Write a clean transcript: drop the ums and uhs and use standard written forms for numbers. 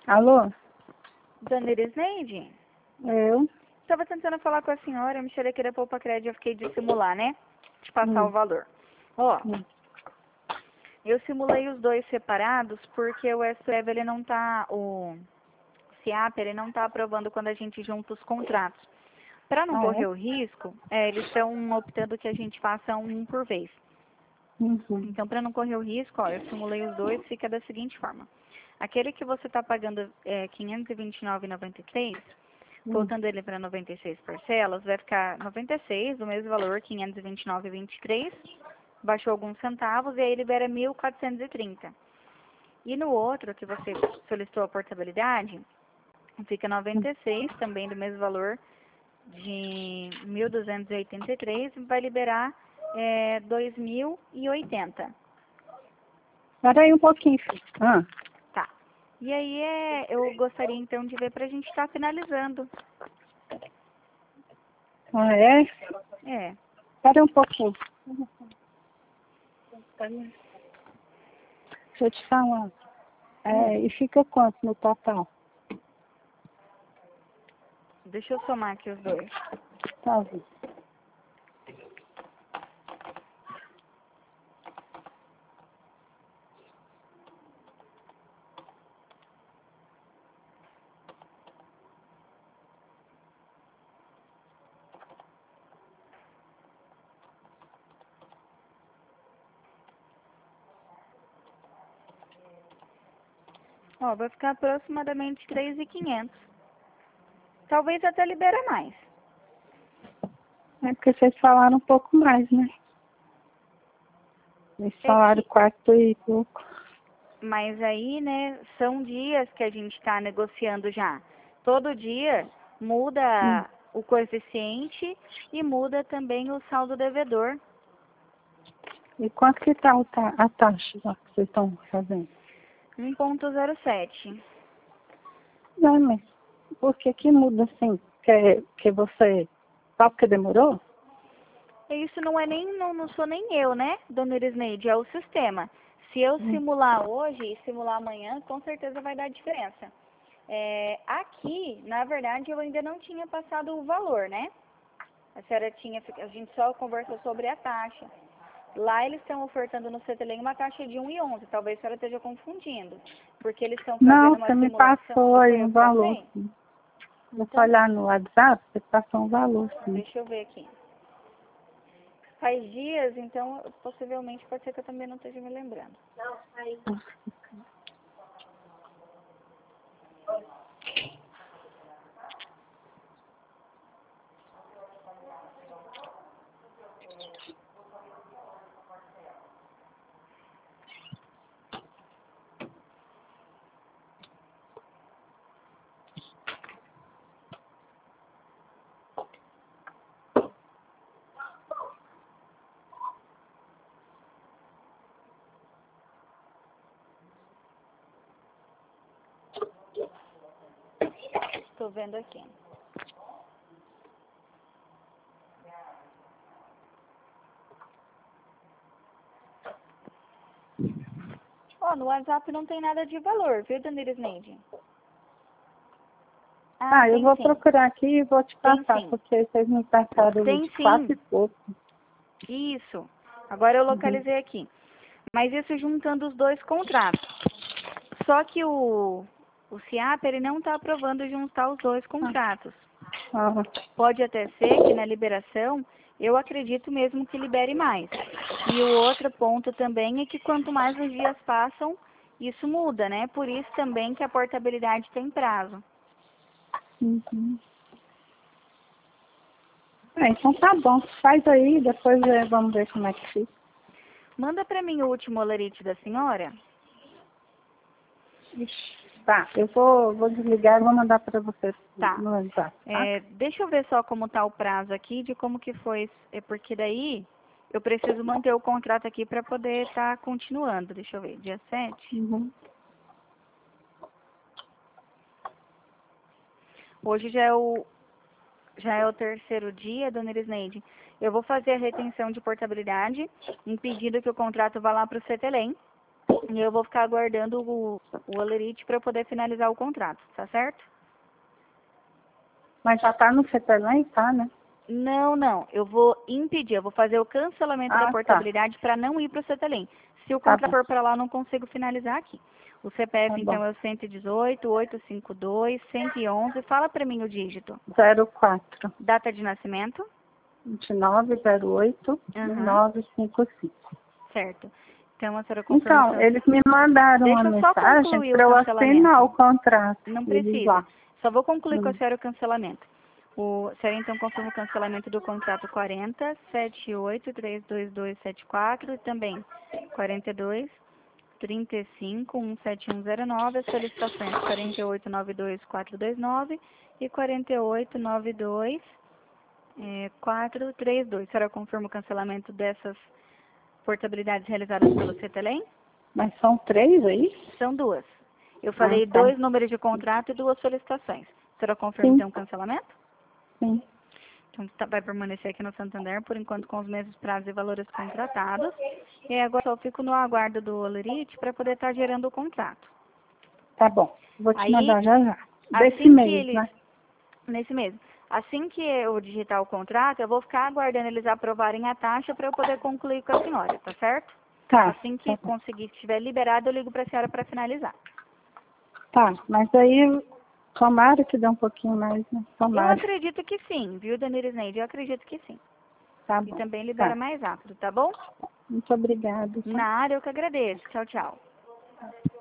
Alô? Dona Irisneide? Eu? Estava tentando falar com a senhora, eu me tirei aqui da Poupa Crédito, eu fiquei de simular, né? De passar o valor. Ó, eu simulei os dois separados porque o SUEV, ele não tá, o CIAP, ele não tá aprovando quando a gente junta os contratos. Para não correr o risco, eles estão optando que a gente faça um por vez. Então, para não correr o risco, ó, eu simulei os dois, fica da seguinte forma. Aquele que você está pagando R$ 529,93, voltando ele para 96 parcelas, vai ficar 96, o mesmo valor, 529,23, baixou alguns centavos e aí libera 1.430. E no outro, que você solicitou a portabilidade, fica 96, também do mesmo valor, de 1.283, e vai liberar 2.080. Espera aí um pouquinho, filho. Tá. E aí eu gostaria então de ver pra gente estar finalizando. Ah, é? É. Espera um pouquinho. Deixa eu te falar. E fica quanto no total? Deixa eu somar aqui os dois. Tá bom. Ó, vai ficar aproximadamente 3.500. Talvez até libera mais. É porque vocês falaram um pouco mais, né? Eles falaram 4 e pouco. Mas aí, né, são dias que a gente está negociando já. Todo dia muda o coeficiente e muda também o saldo devedor. E quanto que tá a taxa lá que vocês estão fazendo? 1,07. Não, mas por que muda assim? Que você... Só porque demorou? Isso não é nem, não sou nem eu, né, dona Irisneide, é o sistema. Se eu simular hoje e simular amanhã, com certeza vai dar diferença. Aqui, na verdade, eu ainda não tinha passado o valor, né? A gente só conversou sobre a taxa. Lá eles estão ofertando no CTLM uma taxa de 1,11. Talvez a senhora esteja confundindo. Porque eles estão Não, fazendo uma você me simulação. passou aí Foi eu um que valor. passei? Vou Então, olhar no WhatsApp, você passou um valor, sim. deixa eu ver aqui. Faz dias, então possivelmente pode ser que eu também não esteja me lembrando. Estou vendo aqui. Ó, no WhatsApp não tem nada de valor, viu, dona Irisneide? Eu vou procurar aqui e vou te passar, sim. porque vocês me passaram Tem de sim. 4 e pouco. Isso. Agora eu localizei aqui. Mas isso juntando os dois contratos. Só que o CIAP, ele não está aprovando juntar os dois contratos. Pode até ser que na liberação, eu acredito mesmo que libere mais. E o outro ponto também é que quanto mais os dias passam, isso muda, né? Por isso também que a portabilidade tem prazo. Então tá bom. Faz aí, depois vamos ver como é que fica. Manda para mim o último olerite da senhora. Tá, eu vou desligar e vou mandar para você no WhatsApp, tá? Deixa eu ver só como tá o prazo aqui, de como que foi, porque daí eu preciso manter o contrato aqui para poder estar continuando. Deixa eu ver, dia 7. Hoje já é o terceiro dia, dona Irisneide. Eu vou fazer a retenção de portabilidade, impedindo que o contrato vá lá para o CETELEM. E eu vou ficar aguardando o Olerite para poder finalizar o contrato, tá certo? Mas já tá no CETELEM, tá, né? Não. Eu vou impedir, eu vou fazer o cancelamento da Tá. portabilidade para não ir para o CETELEM. Se o Tá contrato bom. for para lá, eu não consigo finalizar aqui. O CPF, Tá então, bom. é o 118, 852, 111. Fala para mim o dígito. 04 Data de nascimento. 2908 1955. Certo. Então, a senhora confirma o Então, eles me mandaram Deixa uma eu só mensagem concluir o para eu assinar o cancelamento. contrato. Não Eles precisa. lá. Só vou concluir com a Hum. senhora o cancelamento. A senhora, então, confirma o cancelamento do contrato 40 78 32274 e também 42 35 17109, as solicitações 48 92 429 e 48 92 432. A senhora confirma o cancelamento dessas portabilidades realizadas pelo CETELEM? Mas são 3 aí? São duas. Eu falei tá. 2 números de contrato e 2 solicitações. A senhora confirma, Sim. então, o cancelamento? Sim. Então, vai permanecer aqui no Santander, por enquanto, com os mesmos prazos e valores contratados. E aí, agora só fico no aguardo do Olerite para poder estar gerando o contrato. Tá bom. Vou te Aí, mandar já. Desse assim que mês, eles... né? Nesse mesmo. Assim que eu digitar o contrato, eu vou ficar aguardando eles aprovarem a taxa para eu poder concluir com a senhora, tá certo? Tá. Assim que Tá bom. conseguir, estiver liberado, eu ligo para a senhora para finalizar. Tá, mas aí tomara que dê um pouquinho mais, né? Eu Tomara. acredito que sim, viu, Danira Sneide? Eu acredito que sim. Tá E bom. também libera Tá. mais rápido, tá bom? Muito obrigada. Tá? Na área eu que agradeço. Tchau, tchau.